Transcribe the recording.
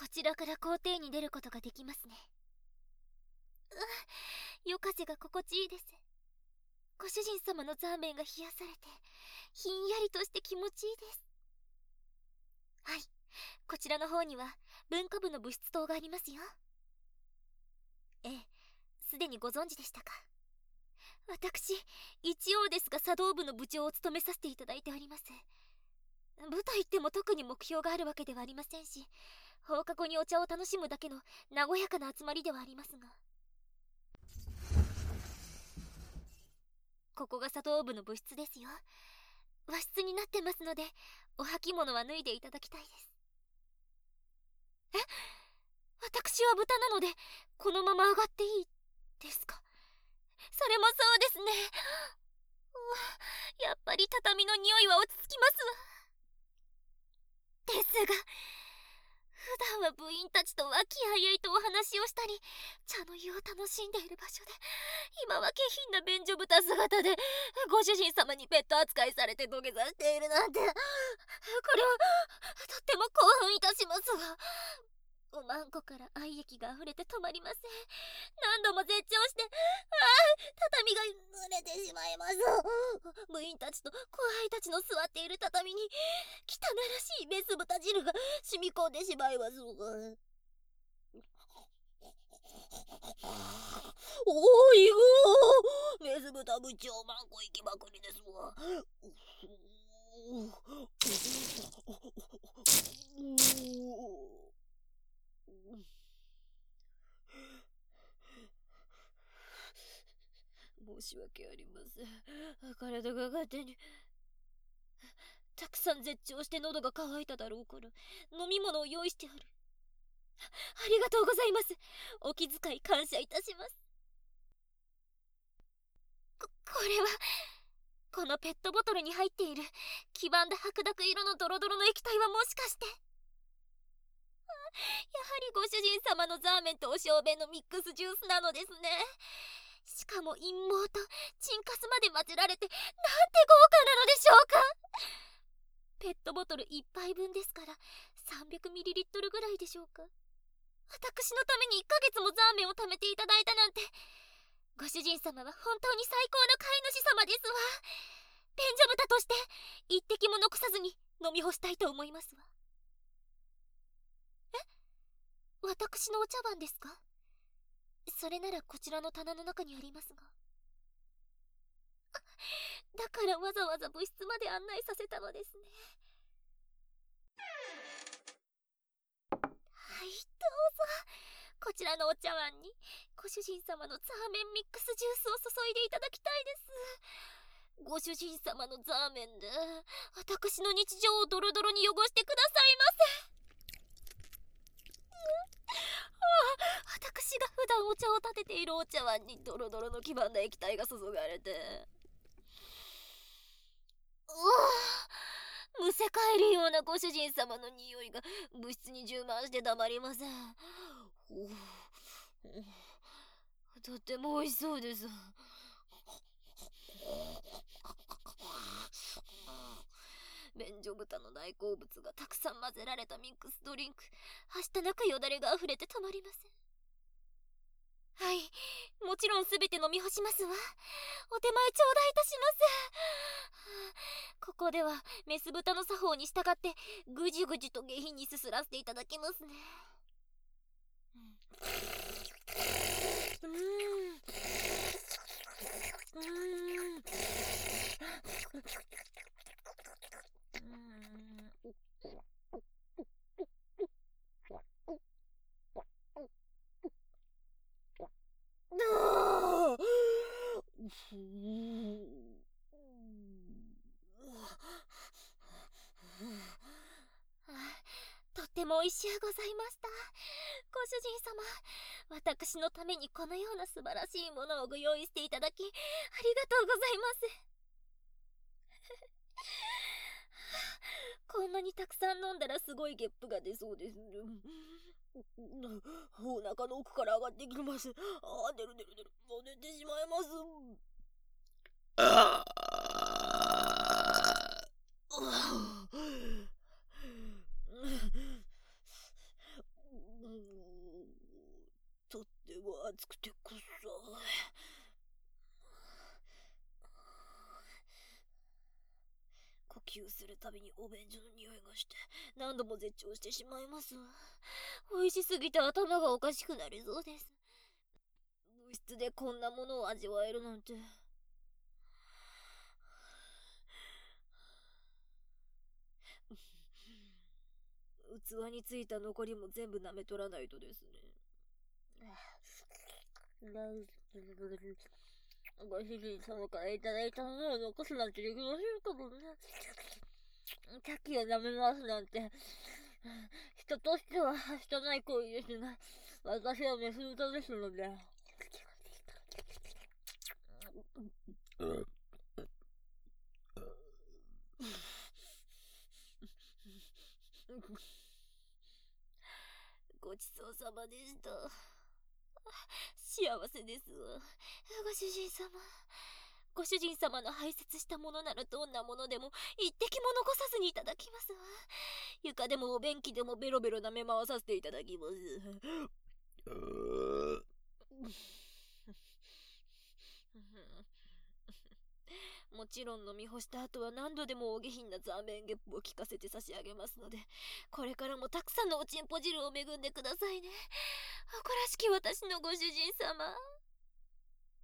ちらから校庭に出ることができますね。夜風が心地いいです。ご主人様のザーメンが冷やされてひんやりとして気持ちいいです。はい、こちらの方には文化部の部室棟がありますよ。ええ、すでにご存知でしたか。私、一応ですが茶道部の部長を務めさせていただいております。部といっても特に目標があるわけではありませんし、放課後にお茶を楽しむだけの和やかな集まりではありますが。ここが茶道部の部室ですよ。和室になってますので、お履物は脱いでいただきたいです。え、私は豚なのでこのまま上がっていいですか。それもそうですね。やっぱり畳の匂いは落ち着きますわ。ですが、普段は部員たちと和気あいあいとお話をしたり茶の湯を楽しんでいる場所で、今は下品な便所豚姿でご主人様にペット扱いされて土下座しているなんて、これはとっても興奮いたしますわ。おまんこから愛液が溢れて止まりません。何度も絶頂して、畳が濡れてしまいます。部員たちと後輩たちの座っている畳に汚らしいメス豚汁が染み込んでしまいます。おいごメス豚部長マンコ行きまくりですわ。申し訳ありません。体が勝手に。たくさん絶頂して喉が渇いただろうから飲み物を用意してある。ありがとうございます。お気遣い感謝いたします。これはこのペットボトルに入っている黄ばんだ白濁色のドロドロの液体はもしかして。やはりご主人様のザーメンとお小便のミックスジュースなのですね。しかも陰謀とチンカスまで混ぜられて、なんて豪華なのでしょうか。ペットボトル1杯分ですから 300ml ぐらいでしょうか。私のために1ヶ月もザーメンを貯めていただいたなんて、ご主人様は本当に最高の飼い主様ですわ。便所豚として一滴も残さずに飲み干したいと思いますわ。私のお茶碗ですか。それならこちらの棚の中にありますが。だからわざわざ部室まで案内させたのですね。はい、どうぞ。こちらのお茶碗にご主人様のザーメンミックスジュースを注いでいただきたいです。ご主人様のザーメンで私の日常をドロドロに汚してくださいませ。私が普段お茶を立てているお茶碗にドロドロの黄ばんだ液体が注がれて、むせ返るようなご主人様の匂いが部室に充満してたまりません。とっても美味しそうです。便所豚の大好物がたくさん混ぜられたミックスドリンク、はしたなくよだれが溢れて止まりません。はい、もちろんすべて飲み干しますわ。お手前頂戴いたします。ここではメス豚の作法に従ってぐじゅぐじゅと下品にすすらせていただきますね。とっても美味しゅうございました。ご主人様、私のためにこのような素晴らしいものをご用意していただきありがとうございます。こんなにたくさん飲んだらすごいゲップが出そうです。お腹の奥から上がってきます。出る。もう出てしまいます。 暑くてくっさい。呼吸するたびにお便所の匂いがして何度も絶頂してしまいますわ。美味しすぎて頭がおかしくなりそうです。部室でこんなものを味わえるなんて。器についた残りも全部舐め取らないとですね。ご主人様からいただいたものを残すなんてできませんかもね。茶器を舐めますなんて、人としてははしたない行為ですが、私はメス豚ですので。ごちそうさまでした。幸せですわ。ご主人様。ご主人様の排泄したものならどんなものでも一滴も残さずにいただきますわ。床でもお便器でもベロベロ舐め回させていただきます。もちろん飲み干した後は何度でもお下品な残念ゲップを聞かせて差し上げますので、これからもたくさんのおちんぽ汁を恵んでくださいね。誇らしき私のご主人様。